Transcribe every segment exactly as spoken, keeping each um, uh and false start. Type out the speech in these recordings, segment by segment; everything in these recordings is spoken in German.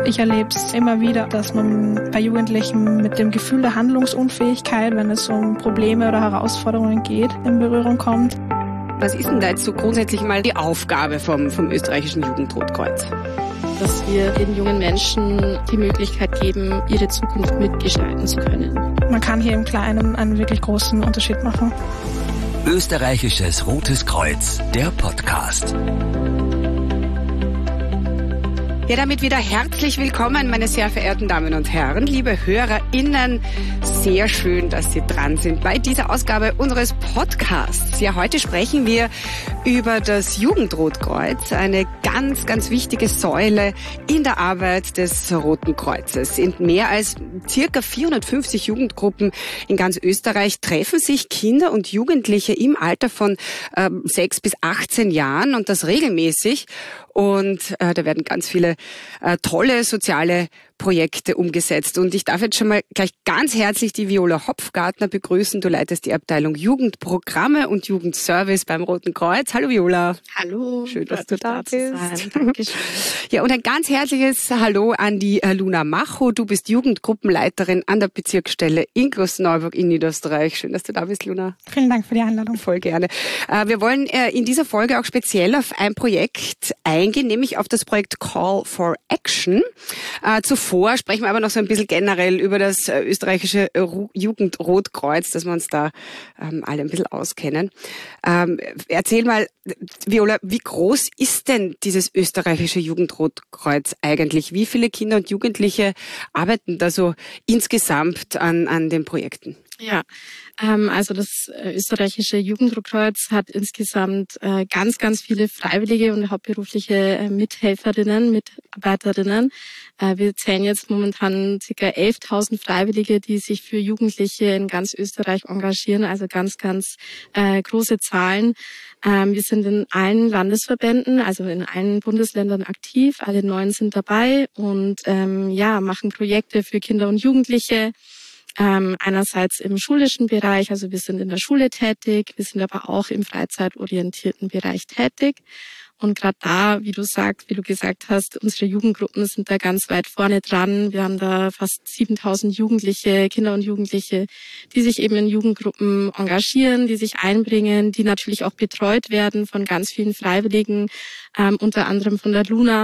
Ich erlebe es immer wieder, dass man bei Jugendlichen mit dem Gefühl der Handlungsunfähigkeit, wenn es um Probleme oder Herausforderungen geht, in Berührung kommt. Was ist denn da jetzt so grundsätzlich mal die Aufgabe vom, vom österreichischen Jugendrotkreuz? Dass wir den jungen Menschen die Möglichkeit geben, ihre Zukunft mitgestalten zu können. Man kann hier im Kleinen einen wirklich großen Unterschied machen. Österreichisches Rotes Kreuz, der Podcast. Ja, damit wieder herzlich willkommen, meine sehr verehrten Damen und Herren, liebe HörerInnen. Sehr schön, dass Sie dran sind bei dieser Ausgabe unseres Podcasts. Ja, heute sprechen wir über das Jugendrotkreuz, eine ganz, ganz wichtige Säule in der Arbeit des Roten Kreuzes. In mehr als circa vierhundertfünfzig Jugendgruppen in ganz Österreich treffen sich Kinder und Jugendliche im Alter von ähm, sechs bis achtzehn Jahren und das regelmäßig. Und äh, da werden ganz viele äh, tolle soziale Projekte umgesetzt. Und ich darf jetzt schon mal gleich ganz herzlich die Viola Hopfgartner begrüßen. Du leitest die Abteilung Jugendprogramme und Jugendservice beim Roten Kreuz. Hallo Viola. Hallo. Schön, dass du da bist. Dankeschön. Ja, und ein ganz herzliches Hallo an die äh, Luna Macho. Du bist Jugendgruppenleiterin an der Bezirksstelle in Klosterneuburg in Niederösterreich. Schön, dass du da bist, Luna. Vielen Dank für die Einladung. Voll gerne. Äh, wir wollen äh, in dieser Folge auch speziell auf ein Projekt eingehen, nämlich auf das Projekt Call for Action. Äh, zuvor sprechen wir aber noch so ein bisschen generell über das äh, österreichische Ru- Jugendrotkreuz, dass wir uns da ähm, alle ein bisschen auskennen. Ähm, erzähl mal, Viola, wie groß ist denn dieses österreichische Jugendrotkreuz eigentlich? Wie viele Kinder und Jugendliche arbeiten da so insgesamt an, an den Projekten? Ja, ähm, also das äh, österreichische Jugendrotkreuz hat insgesamt äh, ganz, ganz viele freiwillige und hauptberufliche äh, Mithelferinnen, Mitarbeiterinnen. Äh, wir zählen jetzt momentan ca. elftausend Freiwillige, die sich für Jugendliche in ganz Österreich engagieren, also ganz, ganz äh, große Zahlen. Ähm, wir sind in allen Landesverbänden, also in allen Bundesländern aktiv, alle neun sind dabei und ähm, ja, machen Projekte für Kinder und Jugendliche. Ähm, einerseits im schulischen Bereich, also wir sind in der Schule tätig, wir sind aber auch im freizeitorientierten Bereich tätig. Und gerade da, wie du sagst, wie du gesagt hast, unsere Jugendgruppen sind da ganz weit vorne dran. Wir haben da fast siebentausend Jugendliche, Kinder und Jugendliche, die sich eben in Jugendgruppen engagieren, die sich einbringen, die natürlich auch betreut werden von ganz vielen Freiwilligen, ähm, unter anderem von der Luna.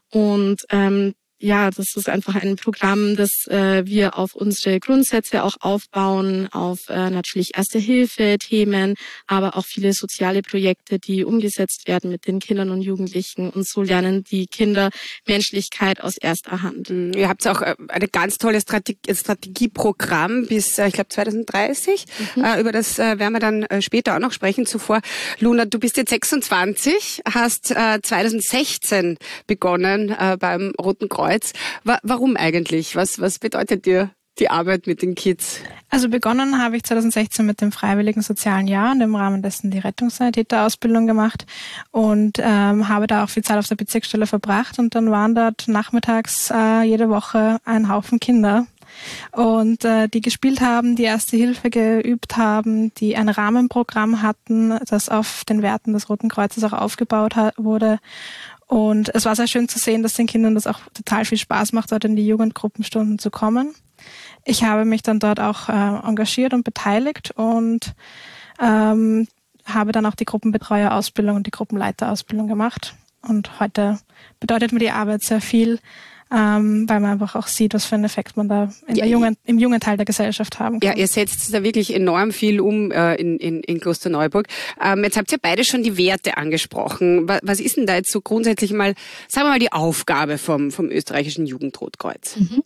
Und ähm, ja, das ist einfach ein Programm, das äh, wir auf unsere Grundsätze auch aufbauen, auf äh, natürlich Erste-Hilfe-Themen, aber auch viele soziale Projekte, die umgesetzt werden mit den Kindern und Jugendlichen. Und so lernen die Kinder Menschlichkeit aus erster Hand. Ihr habt auch äh, eine ganz tolle Strategie- Strategieprogramm bis, äh, ich glaube, zwanzig dreißig. Mhm. Äh, über das äh, werden wir dann äh, später auch noch sprechen. Zuvor, Luna, du bist jetzt sechsundzwanzig, hast äh, zwanzig sechzehn begonnen äh, beim Roten Kreuz. Warum eigentlich? Was, was bedeutet dir die Arbeit mit den Kids? Also begonnen habe ich zwanzig sechzehn mit dem Freiwilligen Sozialen Jahr und im Rahmen dessen die Rettungssanitäterausbildung gemacht und ähm, habe da auch viel Zeit auf der Bezirksstelle verbracht und dann waren dort nachmittags äh, jede Woche ein Haufen Kinder. Und äh, die gespielt haben, die Erste Hilfe geübt haben, die ein Rahmenprogramm hatten, das auf den Werten des Roten Kreuzes auch aufgebaut ha- wurde. Und es war sehr schön zu sehen, dass den Kindern das auch total viel Spaß macht, dort in die Jugendgruppenstunden zu kommen. Ich habe mich dann dort auch äh, engagiert und beteiligt und ähm, habe dann auch die Gruppenbetreuerausbildung und die Gruppenleiterausbildung gemacht. Und heute bedeutet mir die Arbeit sehr viel, ähm, weil man einfach auch sieht, was für einen Effekt man da in ja, der jungen, im jungen Teil der Gesellschaft haben kann. Ja, ihr setzt da wirklich enorm viel um äh, in, in, in Klosterneuburg. Ähm, jetzt habt ihr beide schon die Werte angesprochen. Was, was ist denn da jetzt so grundsätzlich mal, sagen wir mal, die Aufgabe vom, vom österreichischen Jugendrotkreuz? Mhm.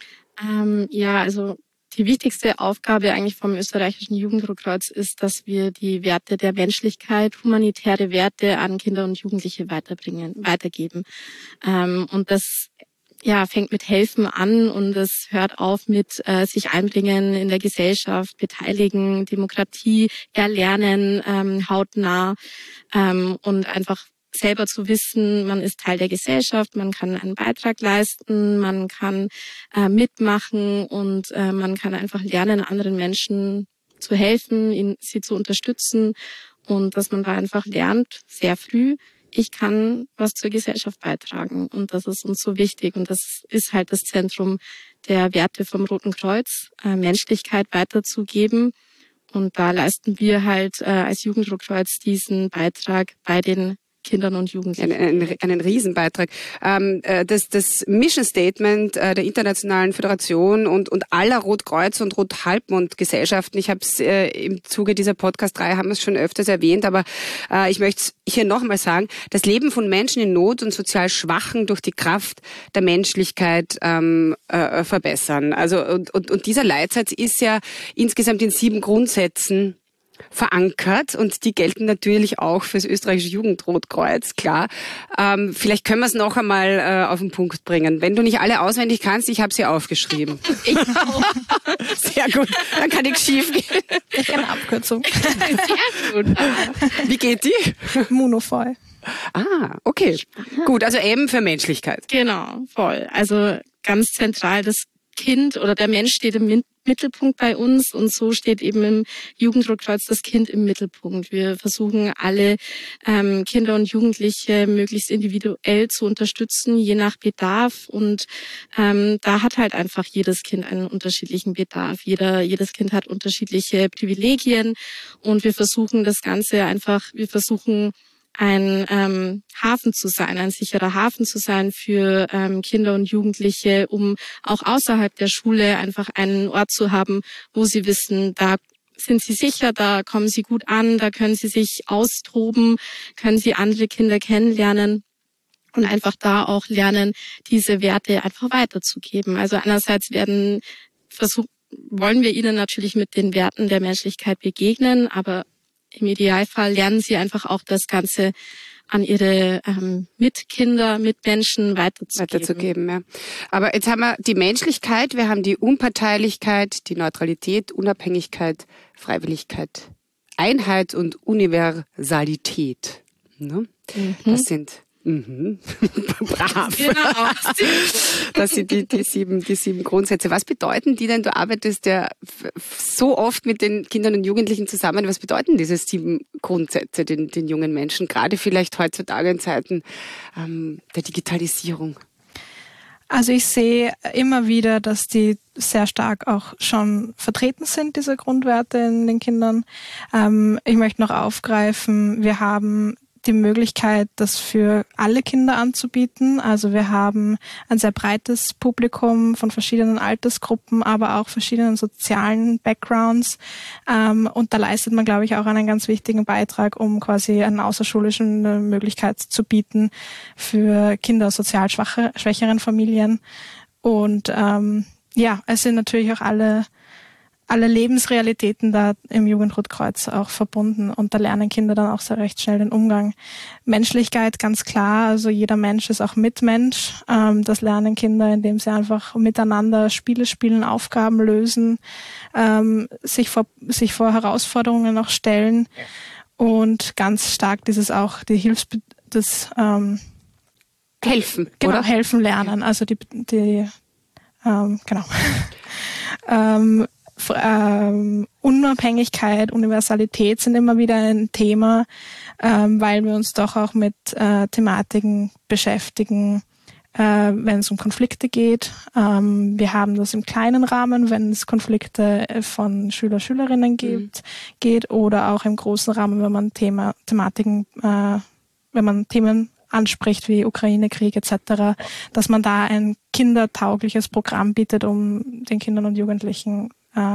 Ähm, ja, also die wichtigste Aufgabe eigentlich vom österreichischen Jugendrotkreuz ist, dass wir die Werte der Menschlichkeit, humanitäre Werte an Kinder und Jugendliche weiterbringen, weitergeben. Ähm, und das ja, fängt mit Helfen an und es hört auf mit äh, sich einbringen in der Gesellschaft, beteiligen, Demokratie erlernen, ähm, hautnah ähm, und einfach selber zu wissen, man ist Teil der Gesellschaft, man kann einen Beitrag leisten, man kann äh, mitmachen und äh, man kann einfach lernen, anderen Menschen zu helfen, ihnen, sie zu unterstützen und dass man da einfach lernt, sehr früh, ich kann was zur Gesellschaft beitragen. Und das ist uns so wichtig. Und das ist halt das Zentrum der Werte vom Roten Kreuz, äh, Menschlichkeit weiterzugeben. Und da leisten wir halt äh, als Jugenddruckkreuz diesen Beitrag bei den Kindern und Jugendlichen. Einen, einen, einen Riesenbeitrag. Ähm, das, das Mission Statement äh, der Internationalen Föderation und, und aller Rotkreuz- und Rothalbmond-Gesellschaften, ich habe es äh, im Zuge dieser Podcast-Reihe, haben wir es schon öfters erwähnt, aber äh, ich möchte hier nochmal sagen, das Leben von Menschen in Not und sozial Schwachen durch die Kraft der Menschlichkeit ähm, äh, verbessern. Also und, und, und dieser Leitsatz ist ja insgesamt in sieben Grundsätzen verankert und die gelten natürlich auch fürs österreichische Jugendrotkreuz, klar. Ähm, vielleicht können wir es noch einmal äh, auf den Punkt bringen. Wenn du nicht alle auswendig kannst, ich habe sie aufgeschrieben. Ich auch. Sehr gut, dann kann nichts schief gehen. Ich kann eine Abkürzung. Sehr gut. Wie geht die? Monofoil. Ah, okay. Gut, also eben für Menschlichkeit. Genau, voll. Also ganz zentral, das Kind oder der Mensch steht im Mittelpunkt bei uns und so steht eben im Jugenddruckkreuz das Kind im Mittelpunkt. Wir versuchen alle ähm, Kinder und Jugendliche möglichst individuell zu unterstützen, je nach Bedarf und ähm, da hat halt einfach jedes Kind einen unterschiedlichen Bedarf. Jeder, jedes Kind hat unterschiedliche Privilegien und wir versuchen das Ganze einfach, wir versuchen ein ähm, Hafen zu sein, ein sicherer Hafen zu sein für ähm, Kinder und Jugendliche, um auch außerhalb der Schule einfach einen Ort zu haben, wo sie wissen, da sind sie sicher, da kommen sie gut an, da können sie sich austoben, können sie andere Kinder kennenlernen und einfach da auch lernen, diese Werte einfach weiterzugeben. Also einerseits werden versuch, wollen wir ihnen natürlich mit den Werten der Menschlichkeit begegnen, aber im Idealfall lernen sie einfach auch das Ganze an ihre ähm, Mitkinder, Mitmenschen weiterzugeben. weiterzugeben ja. Aber jetzt haben wir die Menschlichkeit, wir haben die Unparteilichkeit, die Neutralität, Unabhängigkeit, Freiwilligkeit, Einheit und Universalität. Ne? Mhm. Das sind Mhm. Brav. Genau. Das sind die, die, sieben, die sieben Grundsätze. Was bedeuten die denn? Du arbeitest ja so oft mit den Kindern und Jugendlichen zusammen. Was bedeuten diese sieben Grundsätze den, den jungen Menschen, gerade vielleicht heutzutage in Zeiten ähm, der Digitalisierung? Also ich sehe immer wieder, dass die sehr stark auch schon vertreten sind, diese Grundwerte in den Kindern. Ähm, ich möchte noch aufgreifen, wir haben die Möglichkeit, das für alle Kinder anzubieten. Also wir haben ein sehr breites Publikum von verschiedenen Altersgruppen, aber auch verschiedenen sozialen Backgrounds. Ähm, und da leistet man, glaube ich, auch einen ganz wichtigen Beitrag, um quasi eine außerschulische Möglichkeit zu bieten für Kinder aus sozial schwache, schwächeren Familien. Und ähm, ja, es sind natürlich auch alle alle Lebensrealitäten da im Jugendrotkreuz auch verbunden und da lernen Kinder dann auch sehr recht schnell den Umgang. Menschlichkeit, ganz klar, also jeder Mensch ist auch Mitmensch. Ähm, das lernen Kinder, indem sie einfach miteinander Spiele spielen, Aufgaben lösen, ähm, sich vor, sich vor Herausforderungen auch stellen und ganz stark dieses auch, die Hilfs, das, ähm, helfen, genau, oder? helfen lernen, also die, die, ähm, genau. ähm, Ähm, Unabhängigkeit, Universalität sind immer wieder ein Thema, ähm, weil wir uns doch auch mit äh, Thematiken beschäftigen, äh, wenn es um Konflikte geht. Ähm, wir haben das im kleinen Rahmen, wenn es Konflikte von Schüler, Schülerinnen gibt, mhm. geht, oder auch im großen Rahmen, wenn man Thema, Thematiken, äh, wenn man Themen anspricht wie Ukraine-Krieg et cetera, dass man da ein kindertaugliches Programm bietet, um den Kindern und Jugendlichen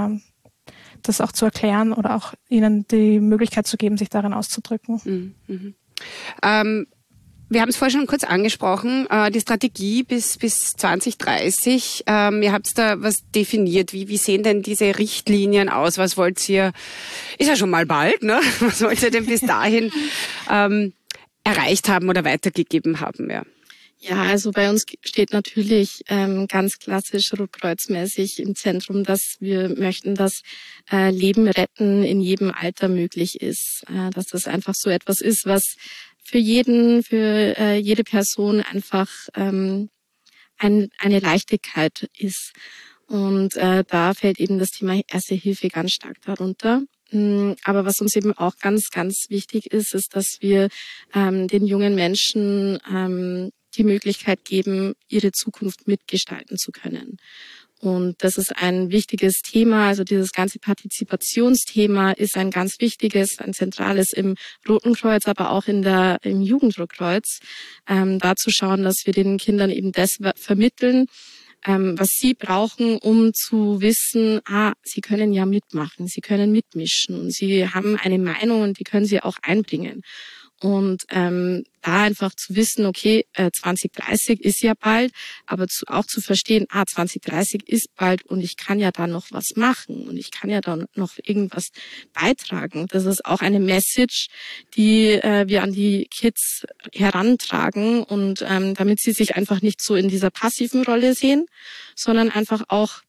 das auch zu erklären oder auch ihnen die Möglichkeit zu geben, sich darin auszudrücken. Mhm. Mhm. Ähm, wir haben es vorher schon kurz angesprochen, äh, die Strategie bis bis zwanzig dreißig. Ähm, ihr habt da was definiert. Wie, wie sehen denn diese Richtlinien aus? Was wollt ihr, ist ja schon mal bald, ne? Was wollt ihr denn bis dahin ähm, erreicht haben oder weitergegeben haben? Ja. Ja, also bei uns steht natürlich ähm, ganz klassisch rotkreuzmäßig im Zentrum, dass wir möchten, dass äh, Leben retten in jedem Alter möglich ist. Äh, dass das einfach so etwas ist, was für jeden, für äh, jede Person einfach ähm, ein, eine Leichtigkeit ist. Und äh, da fällt eben das Thema Erste Hilfe ganz stark darunter. Aber was uns eben auch ganz, ganz wichtig ist, ist, dass wir ähm, den jungen Menschen ähm, die Möglichkeit geben, ihre Zukunft mitgestalten zu können. Und das ist ein wichtiges Thema. Also dieses ganze Partizipationsthema ist ein ganz wichtiges, ein zentrales im Roten Kreuz, aber auch in der im Jugenddruckkreuz. Ähm, da zu schauen, dass wir den Kindern eben das vermitteln, ähm, was sie brauchen, um zu wissen, ah, sie können ja mitmachen, sie können mitmischen und sie haben eine Meinung und die können sie auch einbringen. Und ähm, da einfach zu wissen, okay, äh, zwanzig dreißig ist ja bald, aber zu, auch zu verstehen, ah, zwanzig dreißig ist bald und ich kann ja da noch was machen und ich kann ja da noch irgendwas beitragen. Das ist auch eine Message, die äh, wir an die Kids herantragen und ähm, damit sie sich einfach nicht so in dieser passiven Rolle sehen, sondern einfach auch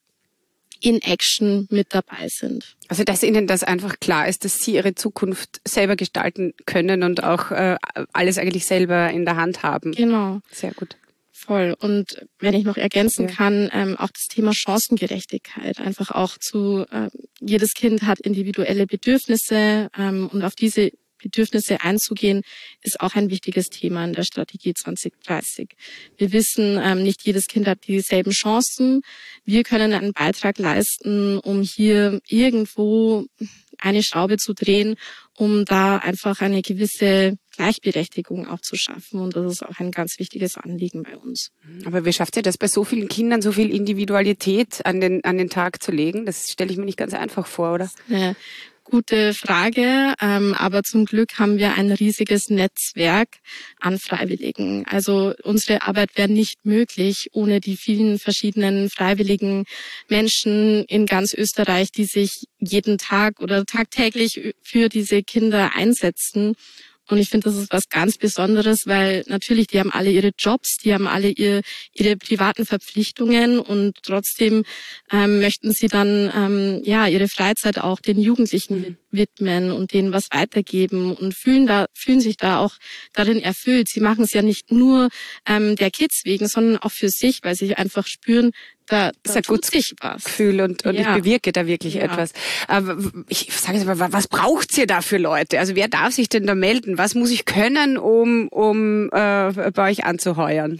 in Action mit dabei sind. Also dass Ihnen das einfach klar ist, dass Sie Ihre Zukunft selber gestalten können und auch äh, alles eigentlich selber in der Hand haben. Genau. Sehr gut. Voll. Und wenn ich noch ergänzen ja. kann, ähm, auch das Thema Chancengerechtigkeit. Einfach auch zu, äh, jedes Kind hat individuelle Bedürfnisse ähm, und auf diese Bedürfnisse einzugehen, ist auch ein wichtiges Thema in der Strategie zwanzig dreißig. Wir wissen, ähm, nicht jedes Kind hat dieselben Chancen. Wir können einen Beitrag leisten, um hier irgendwo eine Schraube zu drehen, um da einfach eine gewisse Gleichberechtigung auch zu schaffen. Und das ist auch ein ganz wichtiges Anliegen bei uns. Aber wie schafft ihr das, bei so vielen Kindern so viel Individualität an den, an den Tag zu legen? Das stelle ich mir nicht ganz einfach vor, oder? Ja. Gute Frage, ähm, aber zum Glück haben wir ein riesiges Netzwerk an Freiwilligen. Also unsere Arbeit wäre nicht möglich ohne die vielen verschiedenen freiwilligen Menschen in ganz Österreich, die sich jeden Tag oder tagtäglich für diese Kinder einsetzen. Und ich finde, das ist was ganz Besonderes, weil natürlich, die haben alle ihre Jobs, die haben alle ihr, ihre privaten Verpflichtungen und trotzdem ähm, möchten sie dann ähm, ja ihre Freizeit auch den Jugendlichen widmen und denen was weitergeben und fühlen da fühlen sich da auch darin erfüllt. Sie machen es ja nicht nur ähm, der Kids wegen, sondern auch für sich, weil sie einfach spüren, da, da das tut sich was. Gefühl und, und ja. ich bewirke da wirklich ja. etwas. Aber ich sage jetzt mal, was braucht's ihr da für Leute? Also wer darf sich denn da melden? Was muss ich können, um, um äh, bei euch anzuheuern?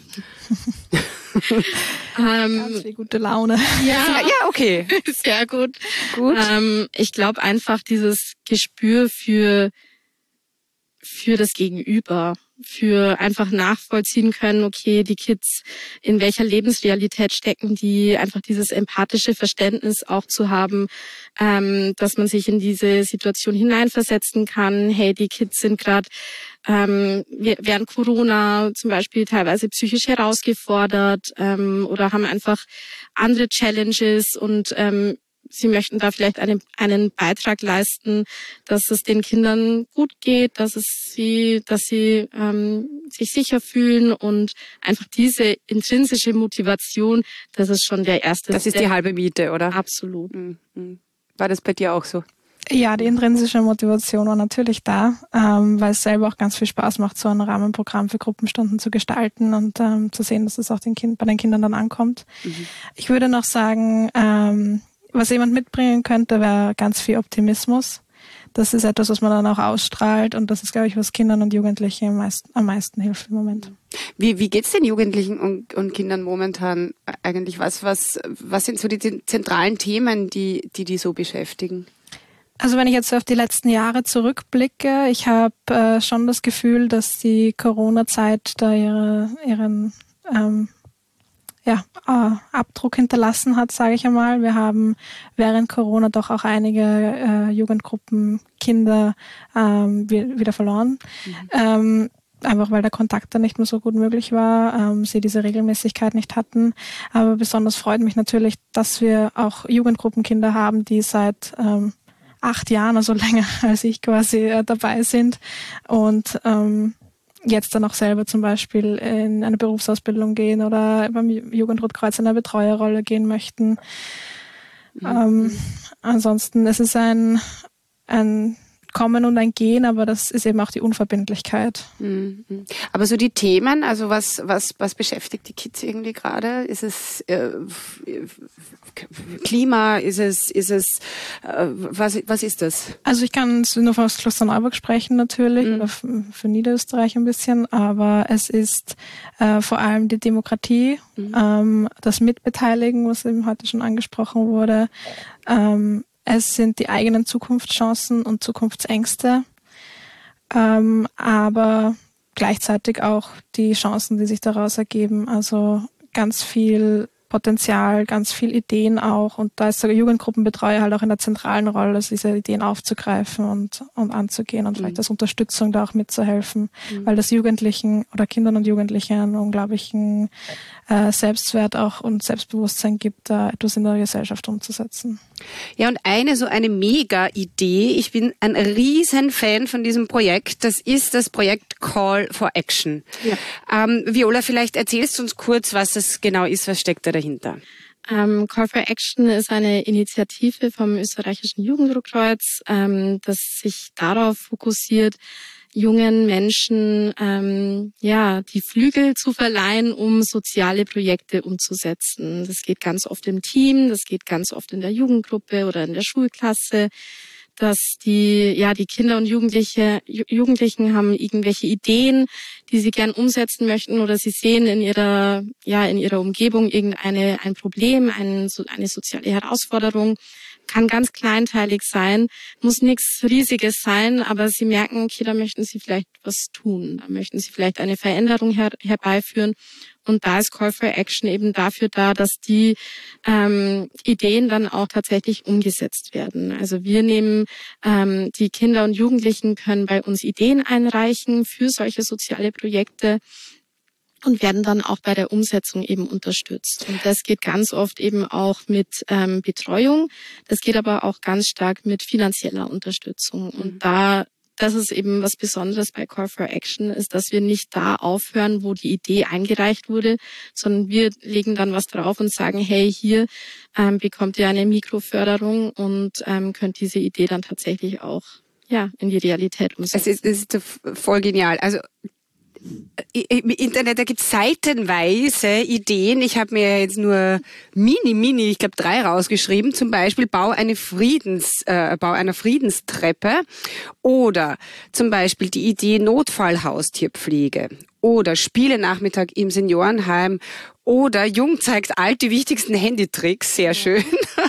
Ganz viel gute Laune. Ja, ja, okay. Sehr gut. Gut. Ähm, ich glaube einfach dieses Gespür für für das Gegenüber, für einfach nachvollziehen können, okay, die Kids, in welcher Lebensrealität stecken die, einfach dieses empathische Verständnis auch zu haben, ähm, dass man sich in diese Situation hineinversetzen kann. Hey, die Kids sind gerade ähm, während Corona zum Beispiel teilweise psychisch herausgefordert ähm, oder haben einfach andere Challenges und ähm, Sie möchten da vielleicht einen, einen Beitrag leisten, dass es den Kindern gut geht, dass es sie, dass sie ähm, sich sicher fühlen und einfach diese intrinsische Motivation, das ist schon der erste. Das ist die halbe Miete, oder? Absolut. Mhm. War das bei dir auch so? Ja, die intrinsische Motivation war natürlich da, ähm, weil es selber auch ganz viel Spaß macht, so ein Rahmenprogramm für Gruppenstunden zu gestalten und ähm, zu sehen, dass es auch den kind, bei den Kindern dann ankommt. Mhm. Ich würde noch sagen, ähm, was jemand mitbringen könnte, wäre ganz viel Optimismus. Das ist etwas, was man dann auch ausstrahlt und das ist, glaube ich, was Kindern und Jugendlichen am meisten, am meisten hilft im Moment. Wie, wie geht's den Jugendlichen und, und Kindern momentan eigentlich? Was, was, was sind so die zentralen Themen, die, die die so beschäftigen? Also wenn ich jetzt auf die letzten Jahre zurückblicke, ich habe äh, schon das Gefühl, dass die Corona-Zeit da ihre, ihren ähm, ja, äh, Abdruck hinterlassen hat, sage ich einmal. Wir haben während Corona doch auch einige äh, Jugendgruppen, Kinder ähm, wieder verloren. Mhm. Ähm, einfach weil der Kontakt dann nicht mehr so gut möglich war, ähm, sie diese Regelmäßigkeit nicht hatten. Aber besonders freut mich natürlich, dass wir auch Jugendgruppenkinder haben, die seit ähm, acht Jahren, also länger als ich quasi äh, dabei sind und ähm, jetzt dann auch selber zum Beispiel in eine Berufsausbildung gehen oder beim Jugendrotkreuz in eine Betreuerrolle gehen möchten. Mhm. Ähm, ansonsten es ist ein, ein Kommen und ein Gehen, aber das ist eben auch die Unverbindlichkeit. Mhm. Aber so die Themen, also was was was beschäftigt die Kids irgendwie gerade? Ist es äh, Klima? Ist es ist es äh, was was ist das? Also ich kann nur von Klosterneuburg sprechen natürlich, mhm. oder für Niederösterreich ein bisschen, aber es ist äh, vor allem die Demokratie, mhm. ähm, das Mitbeteiligen, was eben heute schon angesprochen wurde. Ähm, Es sind die eigenen Zukunftschancen und Zukunftsängste, ähm, aber gleichzeitig auch die Chancen, die sich daraus ergeben. Also ganz viel Potenzial, ganz viel Ideen auch. Und da ist der Jugendgruppenbetreuer halt auch in der zentralen Rolle, also diese Ideen aufzugreifen und, und anzugehen und mhm. vielleicht als Unterstützung da auch mitzuhelfen, mhm. weil das Jugendlichen oder Kindern und Jugendlichen einen unglaublichen äh, Selbstwert auch und Selbstbewusstsein gibt, da etwas in der Gesellschaft umzusetzen. Ja, und eine so eine Mega-Idee, ich bin ein riesen Fan von diesem Projekt, das ist das Projekt Call for Action. Ja. Ähm, Viola, vielleicht erzählst du uns kurz, was das genau ist, was steckt da dahinter? Ähm, Call for Action ist eine Initiative vom österreichischen Jugenddruckkreuz, ähm, das sich darauf fokussiert, jungen Menschen ähm, ja die Flügel zu verleihen, um soziale Projekte umzusetzen. Das geht ganz oft im Team, das geht ganz oft in der Jugendgruppe oder in der Schulklasse, dass die ja die Kinder und Jugendliche Jugendlichen haben irgendwelche Ideen, die sie gern umsetzen möchten, oder sie sehen in ihrer ja in ihrer Umgebung irgendeine ein Problem, ein, eine soziale Herausforderung. Kann ganz kleinteilig sein, muss nichts Riesiges sein, aber sie merken, okay, da möchten sie vielleicht was tun, da möchten sie vielleicht eine Veränderung her- herbeiführen. Und da ist Call for Action eben dafür da, dass die ähm, Ideen dann auch tatsächlich umgesetzt werden. Also wir nehmen, ähm, die Kinder und Jugendlichen können bei uns Ideen einreichen für solche soziale Projekte und werden dann auch bei der Umsetzung eben unterstützt. Und das geht ganz oft eben auch mit ähm, Betreuung. Das geht aber auch ganz stark mit finanzieller Unterstützung. Und da, das ist eben was Besonderes bei Call for Action, ist, dass wir nicht da aufhören, wo die Idee eingereicht wurde, sondern wir legen dann was drauf und sagen, hey, hier ähm, bekommt ihr eine Mikroförderung und ähm, könnt diese Idee dann tatsächlich auch ja in die Realität umsetzen. Es ist, es ist voll genial. Also im Internet, da gibt's seitenweise Ideen. Ich habe mir jetzt nur mini, mini, ich glaube drei rausgeschrieben. Zum Beispiel Bau eine Friedens, äh, Bau einer Friedenstreppe oder zum Beispiel die Idee Notfallhaustierpflege oder Spielenachmittag im Seniorenheim oder Jung zeigt alt die wichtigsten Handytricks. Sehr schön.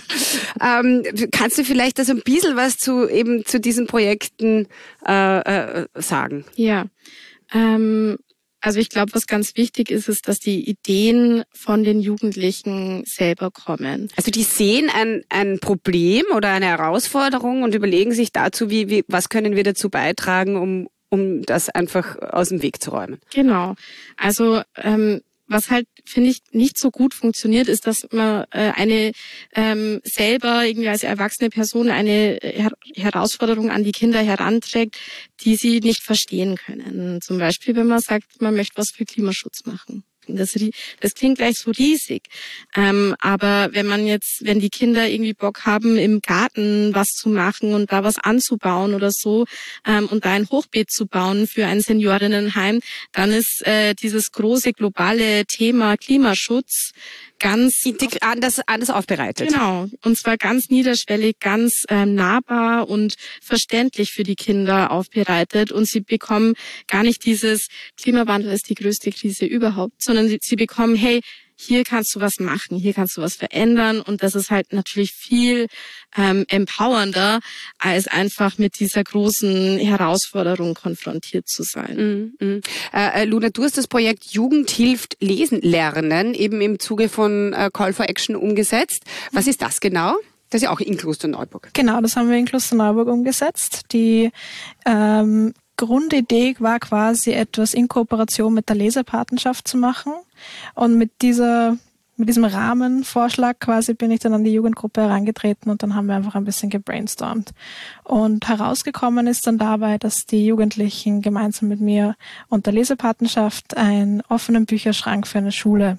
ähm, kannst du vielleicht da so ein bisschen was zu eben zu diesen Projekten äh, äh, sagen? Ja. Ähm, also ich glaube, was ganz wichtig ist, ist, dass die Ideen von den Jugendlichen selber kommen. Also die sehen ein, ein Problem oder eine Herausforderung und überlegen sich dazu, wie, wie was können wir dazu beitragen, um, um das einfach aus dem Weg zu räumen. Genau. Also ähm, was halt, finde ich, nicht so gut funktioniert, ist, dass man äh, eine ähm, selber irgendwie als erwachsene Person eine Her- Herausforderung an die Kinder heranträgt, die sie nicht verstehen können. Zum Beispiel, wenn man sagt, man möchte was für Klimaschutz machen. Das, das klingt gleich so riesig. Ähm, aber wenn man jetzt, wenn die Kinder irgendwie Bock haben, im Garten was zu machen und da was anzubauen oder so ähm, und da ein Hochbeet zu bauen für ein Seniorinnenheim, dann ist äh, dieses große globale Thema Klimaschutz ganz anders, anders aufbereitet. Genau. Und zwar ganz niederschwellig, ganz ähm, nahbar und verständlich für die Kinder aufbereitet. Und sie bekommen gar nicht dieses Klimawandel ist die größte Krise überhaupt, sondern sie, sie bekommen, hey, hier kannst du was machen, hier kannst du was verändern. Und das ist halt natürlich viel ähm, empowernder, als einfach mit dieser großen Herausforderung konfrontiert zu sein. Mm, mm. Äh, Luna, du hast das Projekt Jugend hilft lesen lernen eben im Zuge von äh, Call for Action umgesetzt. Was ist das genau? Das ist ja auch in Klosterneuburg. Genau, das haben wir in Klosterneuburg umgesetzt. Die ähm, Grundidee war quasi, etwas in Kooperation mit der Lesepatenschaft zu machen. Und mit dieser, mit diesem Rahmenvorschlag quasi bin ich dann an die Jugendgruppe herangetreten und dann haben wir einfach ein bisschen gebrainstormt. Und herausgekommen ist dann dabei, dass die Jugendlichen gemeinsam mit mir und der Lesepatenschaft einen offenen Bücherschrank für eine Schule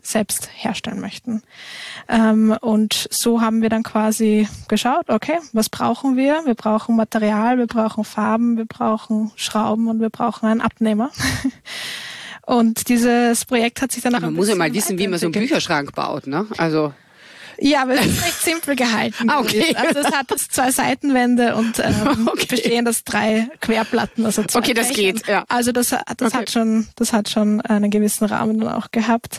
selbst herstellen möchten. Ähm, und so haben wir dann quasi geschaut, okay, was brauchen wir? Wir brauchen Material, wir brauchen Farben, wir brauchen Schrauben und wir brauchen einen Abnehmer. Und dieses Projekt hat sich dann auch Man ein muss ja bisschen mal wissen, wie man so einen Bücherschrank baut, ne? Also ja, aber es ist recht simpel gehalten. Ah, okay. Also es hat zwei Seitenwände und ähm, Okay. bestehen aus drei Querplatten, also zwei Okay, das Fächern. geht, ja. Also das, das Okay. hat schon, das hat schon einen gewissen Rahmen dann auch gehabt.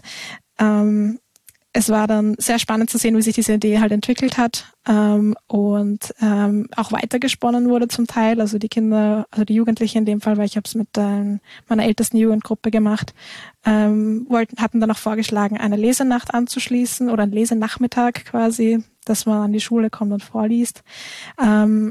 Ähm, es war dann sehr spannend zu sehen, wie sich diese Idee halt entwickelt hat ähm, und ähm, auch weitergesponnen wurde zum Teil. Also die Kinder, also die Jugendlichen in dem Fall, weil ich habe es mit ähm, meiner ältesten Jugendgruppe gemacht, ähm, wollten, hatten dann auch vorgeschlagen, eine Lesenacht anzuschließen oder einen Lesenachmittag quasi, dass man an die Schule kommt und vorliest. Ähm,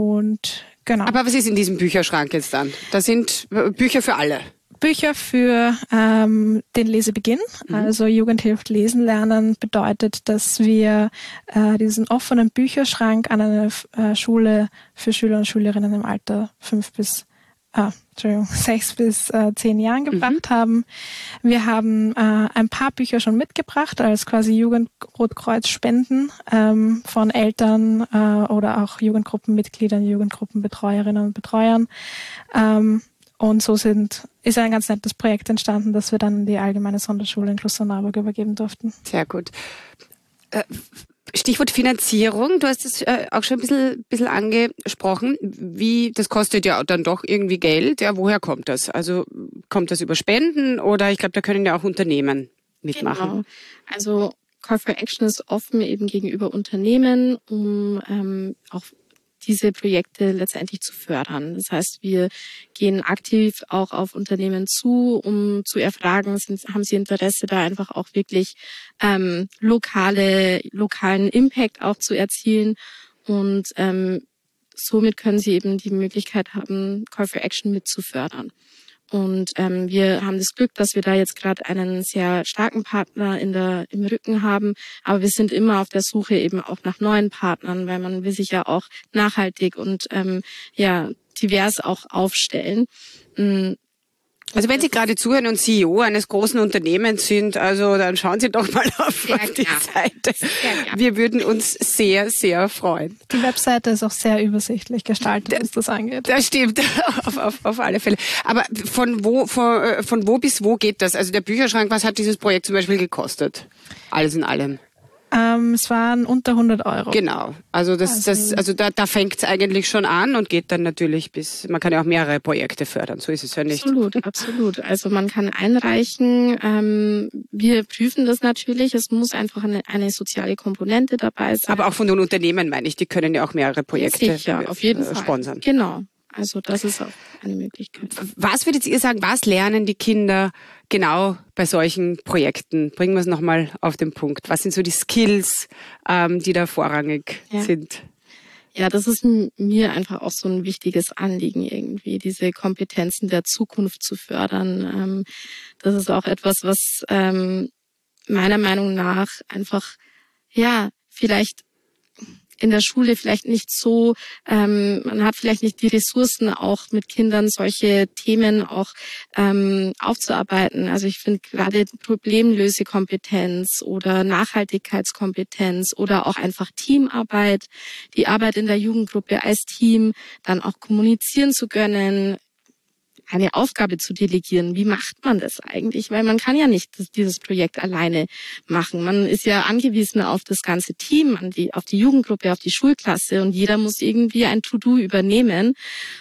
und genau. Aber was ist in diesem Bücherschrank jetzt dann? Da sind äh, Bücher für alle. Bücher für ähm, den Lesebeginn. Mhm. Also Jugend hilft Lesen lernen bedeutet, dass wir äh, diesen offenen Bücherschrank an eine äh, Schule für Schüler und Schülerinnen im Alter fünf bis ah, Entschuldigung, sechs bis äh, zehn Jahren gebracht mhm. haben. Wir haben äh, ein paar Bücher schon mitgebracht als quasi Jugendrotkreuz-Spenden ähm, von Eltern äh, oder auch Jugendgruppenmitgliedern, Jugendgruppenbetreuerinnen und Betreuern. Ähm, Und so sind, ist ein ganz nettes Projekt entstanden, das wir dann in die allgemeine Sonderschule in Klosterneuburg übergeben durften. Sehr gut. Äh, Stichwort Finanzierung, du hast es äh, auch schon ein bisschen, bisschen angesprochen. Wie, das kostet ja dann doch irgendwie Geld. Ja, woher kommt das? Also kommt das über Spenden oder ich glaube, da können ja auch Unternehmen mitmachen. Genau. Also Call for Action ist offen eben gegenüber Unternehmen, um ähm, auch diese Projekte letztendlich zu fördern. Das heißt, wir gehen aktiv auch auf Unternehmen zu, um zu erfragen, sind, haben sie Interesse, da einfach auch wirklich ähm, lokale, lokalen Impact auch zu erzielen. Und ähm, somit können sie eben die Möglichkeit haben, Call for Action mit zu fördern. Und ähm, wir haben das Glück, dass wir da jetzt gerade einen sehr starken Partner in der im Rücken haben. Aber wir sind immer auf der Suche eben auch nach neuen Partnern, weil man will sich ja auch nachhaltig und ähm, ja divers auch aufstellen. Also wenn Sie gerade zuhören und C E O eines großen Unternehmens sind, also dann schauen Sie doch mal auf Sehr die gern. Seite. Sehr gern. Wir würden uns sehr, sehr freuen. Die Webseite ist auch sehr übersichtlich gestaltet, was das angeht. Das stimmt, auf, auf, auf alle Fälle. Aber von wo, von, äh, von wo bis wo geht das? Also der Bücherschrank, was hat dieses Projekt zum Beispiel gekostet? Alles in allem. Ähm, es waren unter hundert Euro. Genau. Also das, Also- das, also da, da fängt es eigentlich schon an und geht dann natürlich bis, man kann ja auch mehrere Projekte fördern. So ist es ja nicht. Absolut, absolut. Also man kann einreichen. Ähm, wir prüfen das natürlich. Es muss einfach eine, eine soziale Komponente dabei sein. Aber auch von den Unternehmen, meine ich, die können ja auch mehrere Projekte Sicher, auf jeden äh, Fall. sponsern. Genau. Also das ist auch eine Möglichkeit. Was würdet ihr sagen, was lernen die Kinder genau bei solchen Projekten? Bringen wir es nochmal auf den Punkt. Was sind so die Skills, ähm, die da vorrangig Ja. sind? Ja, das ist m- mir einfach auch so ein wichtiges Anliegen irgendwie, diese Kompetenzen der Zukunft zu fördern. Ähm, das ist auch etwas, was ähm, meiner Meinung nach einfach, ja, vielleicht in der Schule vielleicht nicht so, ähm, man hat vielleicht nicht die Ressourcen, auch mit Kindern solche Themen auch ähm, aufzuarbeiten. Also ich finde gerade Problemlösekompetenz oder Nachhaltigkeitskompetenz oder auch einfach Teamarbeit, die Arbeit in der Jugendgruppe als Team, dann auch kommunizieren zu können, eine Aufgabe zu delegieren. Wie macht man das eigentlich? Weil man kann ja nicht das, dieses Projekt alleine machen. Man ist ja angewiesen auf das ganze Team, an die, auf die Jugendgruppe, auf die Schulklasse und jeder muss irgendwie ein To-Do übernehmen.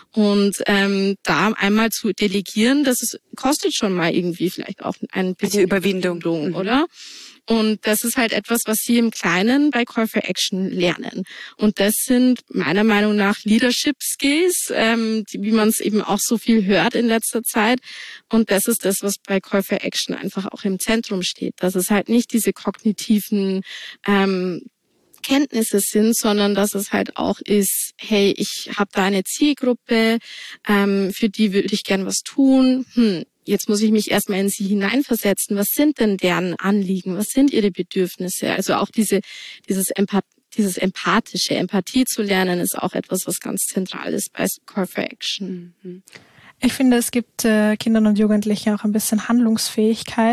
Und ähm, da einmal zu delegieren, das ist, kostet schon mal irgendwie vielleicht auch ein bisschen Überwindung. Überwindung, Mhm. oder? Und das ist halt etwas, was Sie im Kleinen bei Call for Action lernen. Und das sind meiner Meinung nach Leadership Skills, ähm, die, wie man es eben auch so viel hört in letzter Zeit. Und das ist das, was bei Call for Action einfach auch im Zentrum steht. Dass es halt nicht diese kognitiven ähm, Kenntnisse sind, sondern dass es halt auch ist, hey, ich habe da eine Zielgruppe, ähm, für die würde ich gern was tun. Hm, jetzt muss ich mich erstmal in sie hineinversetzen. Was sind denn deren Anliegen? Was sind ihre Bedürfnisse? Also auch diese, dieses Empath dieses empathische, Empathie zu lernen, ist auch etwas, was ganz zentral ist bei Call for Action. Ich finde, es gibt äh, Kindern und Jugendlichen auch ein bisschen Handlungsfähigkeit.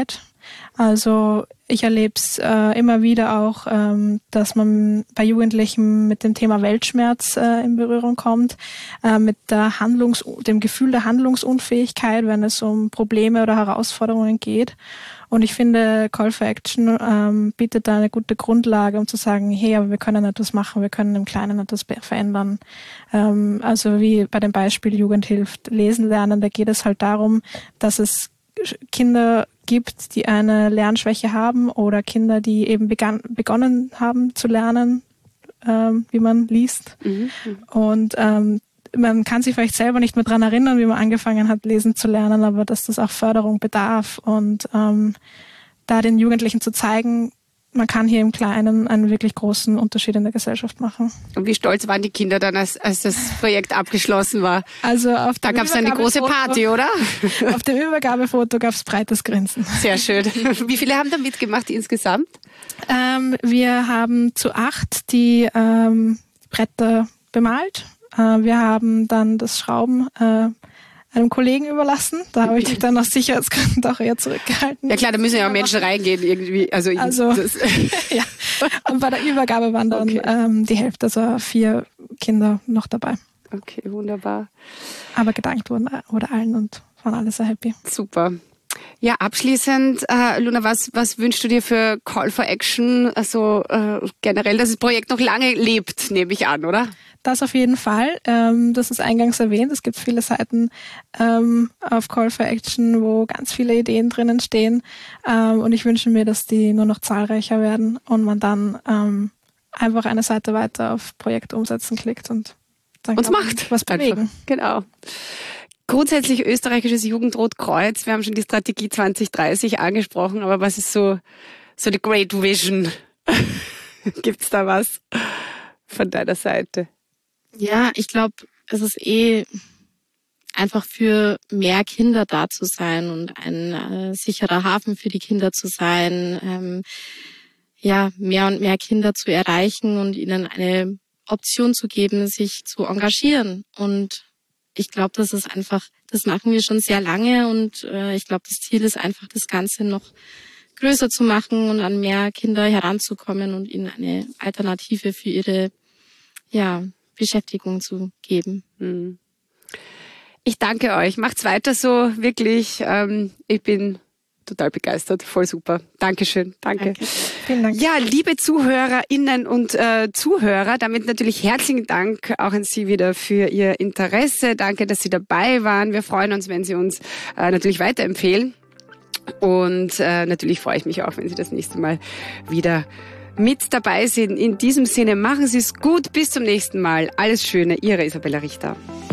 Also ich erlebe es äh, immer wieder auch, ähm, dass man bei Jugendlichen mit dem Thema Weltschmerz äh, in Berührung kommt, äh, mit der Handlungs-, dem Gefühl der Handlungsunfähigkeit, wenn es um Probleme oder Herausforderungen geht. Und ich finde, Call for Action ähm, bietet da eine gute Grundlage, um zu sagen, hey, aber wir können etwas machen, wir können im Kleinen etwas verändern. Ähm, also wie bei dem Beispiel Jugend hilft, lesen lernen, da geht es halt darum, dass es Kinder gibt, die eine Lernschwäche haben oder Kinder, die eben begann, begonnen haben zu lernen, ähm, wie man liest. Mhm. Und ähm, man kann sich vielleicht selber nicht mehr dran erinnern, wie man angefangen hat, lesen zu lernen, aber dass das auch Förderung bedarf. Und ähm, da den Jugendlichen zu zeigen, man kann hier im Kleinen einen wirklich großen Unterschied in der Gesellschaft machen. Und wie stolz waren die Kinder dann, als, als das Projekt abgeschlossen war? Also auf da gab es eine große Party, oder? Auf dem Übergabefoto gab es breites Grinsen. Sehr schön. Wie viele haben da mitgemacht insgesamt? Ähm, wir haben zu acht die ähm, Bretter bemalt. Äh, wir haben dann das Schrauben äh, einem Kollegen überlassen. Da habe ich mich dann aus Sicherheitsgründen auch eher zurückgehalten. Ja klar, da müssen ja auch Menschen reingehen irgendwie. Also, also ja. Und bei der Übergabe waren dann okay. ähm, die Hälfte, also vier Kinder noch dabei. Okay, wunderbar. Aber gedankt wurden wurde allen und waren alle sehr happy. Super. Ja, abschließend, äh, Luna, was, was wünschst du dir für Call for Action? Also äh, generell, dass das Projekt noch lange lebt, nehme ich an, oder? Das auf jeden Fall. Ähm, das ist eingangs erwähnt. Es gibt viele Seiten ähm, auf Call for Action, wo ganz viele Ideen drinnen stehen. Ähm, und ich wünsche mir, dass die nur noch zahlreicher werden und man dann ähm, einfach eine Seite weiter auf Projekt umsetzen klickt und dann uns macht was bewegen. Einfach. Genau. Grundsätzlich österreichisches Jugendrotkreuz. Wir haben schon die Strategie zwanzig dreißig angesprochen, aber was ist so so die Great Vision? Gibt's da was von deiner Seite? Ja, ich glaube, es ist eh einfach für mehr Kinder da zu sein und ein äh, sicherer Hafen für die Kinder zu sein, ähm, ja, mehr und mehr Kinder zu erreichen und ihnen eine Option zu geben, sich zu engagieren. Und ich glaube, das ist einfach, das machen wir schon sehr lange und äh, ich glaube, das Ziel ist einfach, das Ganze noch größer zu machen und an mehr Kinder heranzukommen und ihnen eine Alternative für ihre, ja, Beschäftigung zu geben. Ich danke euch. Macht's weiter so, wirklich. Ähm, ich bin total begeistert. Voll super. Dankeschön. Danke. Danke. Vielen Dank. Ja, liebe ZuhörerInnen und äh, Zuhörer, damit natürlich herzlichen Dank auch an Sie wieder für Ihr Interesse. Danke, dass Sie dabei waren. Wir freuen uns, wenn Sie uns äh, natürlich weiterempfehlen. Und äh, natürlich freue ich mich auch, wenn Sie das nächste Mal wieder mit dabei sind. In diesem Sinne, machen Sie es gut. Bis zum nächsten Mal. Alles Schöne. Ihre Isabella Richter.